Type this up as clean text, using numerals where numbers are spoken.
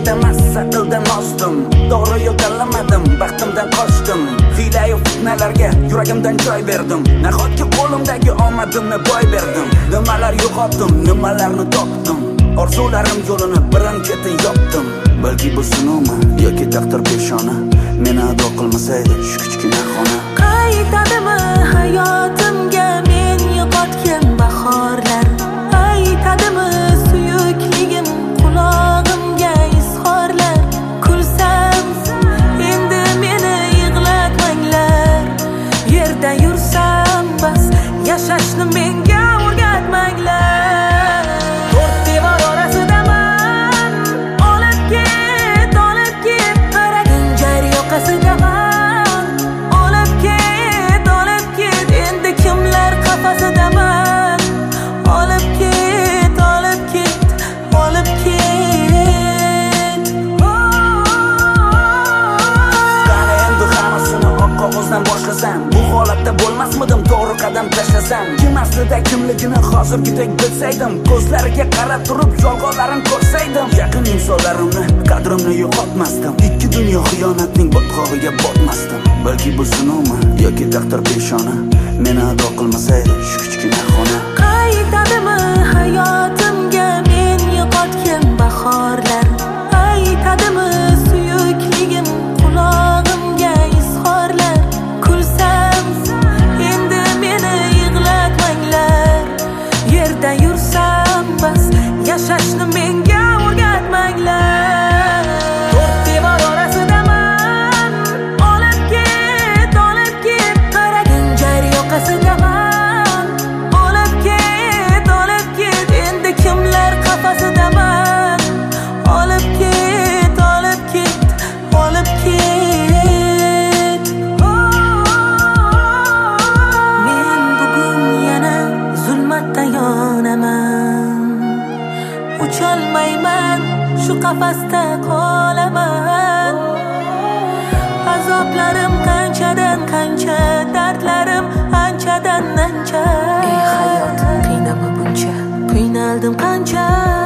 emas, aqldan ozdim. To'g'ri yo'l tanlamadim, baxtimdan qochdim. Hiyla-yu fitnalarga yuragimdan joy berdim. Nahotki qo'limdagi omadimni boy berdim. Nimalar yo'qotdim, nimalarni topdim. Orzularim yo'lini birin-ketin yopdim. Balki bu sinovmi yoki taqdir peshona, meni ado qilmasaydi shu kichkina xona. Qaytadimi hayotimga men yo'qotgan bahorlar? Aytadimi suyukligim qulog'imga izhorlar? Kulsam endi meni yig'latmanglar. Yerda yursam bas, yashashni menga o'rgatmanglar. To'rt devor orasidaman, olib ket, qaragin jar yoqasidaman. Olib ket, endi kimlar qafasidaman. Olib ket, olib ket. Qani endi hammasini oq qog'ozdan boshlasam, bu holatda bo'lmasmidim to'g'ri qadam tashlasam. Kim aslida kimligini hozirgidek bilsaydim, ko'zlariga qarab turib yolg'onlarini ko'rsaydim, yaqin insonlarimni qadrimni yo'qotmasdim. Ikki dunyo xiyonatning botqog'iga botmasdim. Balki bu sinovmi yoki taqdir peshona, meni ado qilmasaydi shu kichkina xona. Qaytadimi hayotimga men yo'qotgan bahorlar? Aytadimi suyukligim qulog'imga izhorlar? Kulsam endi meni yig'latmanglar. Yerda yursam bas, yashashni menga o'rgatmanglar. To'rt devor orasidaman, olib ket, qaragin jar yoqasidaman. Olib ket, endi kimlar qafasidaman. Olib ket, Men bugun yana zulmatda yonaman. Ucholmayman, shu qafasda qolaman. Azoblarim qanchadan qancha, dardlarim anchadan ancha. Ey hayot, qiynama buncha, qiynaldim qancha.